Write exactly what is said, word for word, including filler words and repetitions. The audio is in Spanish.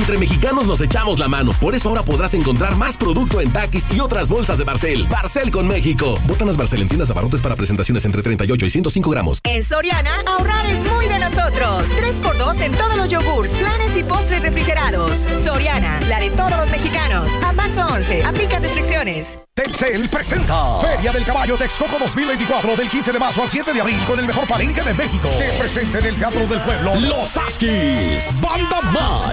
Entre mexicanos nos echamos la mano. Por eso ahora podrás encontrar más producto en Takis y otras bolsas de Barcel. Barcel con México. Botanas Barcel en tiendas abarrotes para presentaciones entre treinta y ocho y ciento cinco gramos. En Soriana, ahorrar es muy de nosotros. tres por dos en todos los yogurts, flanes y postres refrigerados. Soriana, la de todos los mexicanos. A marzo once, aplica restricciones. Telcel presenta Feria del Caballo Texcoco dos mil veinticuatro del quince de marzo al siete de abril con el mejor palenque de México. Se presenta en el Teatro del Pueblo Los Askis, Banda Más,